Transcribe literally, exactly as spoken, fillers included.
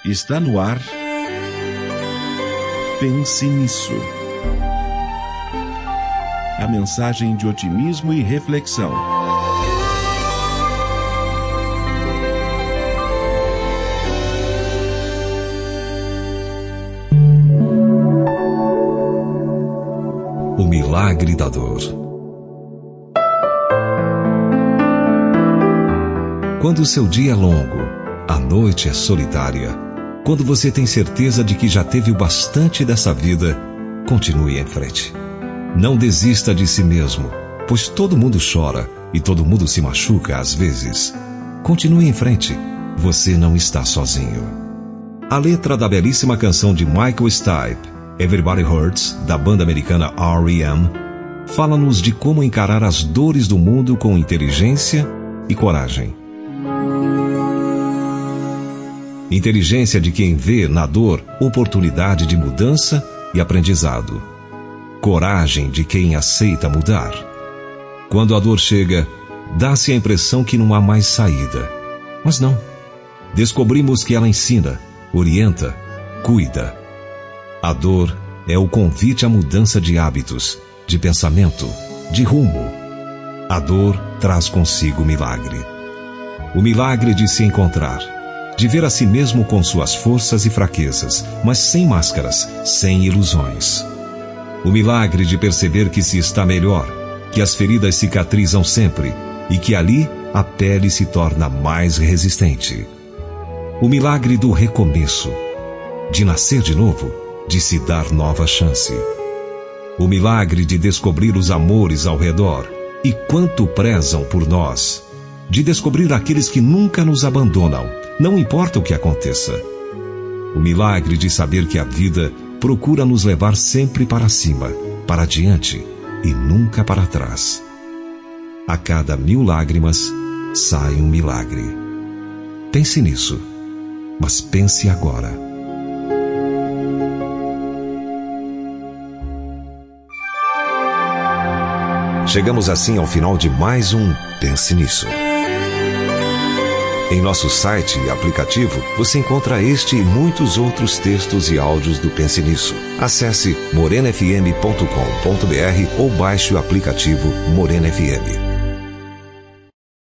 Está no ar. Pense nisso. A mensagem de otimismo e reflexão. O milagre da dor. Quando o seu dia é longo, a noite é solitária, quando você tem certeza de que já teve o bastante dessa vida, continue em frente. Não desista de si mesmo, pois todo mundo chora e todo mundo se machuca às vezes. Continue em frente, você não está sozinho. A letra da belíssima canção de Michael Stipe, Everybody Hurts, da banda americana R E M, fala-nos de como encarar as dores do mundo com inteligência e coragem. Inteligência de quem vê na dor oportunidade de mudança e aprendizado. Coragem de quem aceita mudar. Quando a dor chega, dá-se a impressão que não há mais saída. Mas não. Descobrimos que ela ensina, orienta, cuida. A dor é o convite à mudança de hábitos, de pensamento, de rumo. A dor traz consigo o milagre. O milagre de se encontrar, de ver a si mesmo com suas forças e fraquezas, mas sem máscaras, sem ilusões. O milagre de perceber que se está melhor, que as feridas cicatrizam sempre e que ali a pele se torna mais resistente. O milagre do recomeço, de nascer de novo, de se dar nova chance. O milagre de descobrir os amores ao redor e quanto prezam por nós, de descobrir aqueles que nunca nos abandonam, não importa o que aconteça. O milagre de saber que a vida procura nos levar sempre para cima, para diante e nunca para trás. A cada mil lágrimas sai um milagre. Pense nisso, mas pense agora. Chegamos assim ao final de mais um Pense Nisso. Em nosso site e aplicativo, você encontra este e muitos outros textos e áudios do Pense Nisso. Acesse morena f m ponto com ponto b r ou baixe o aplicativo Morena F M.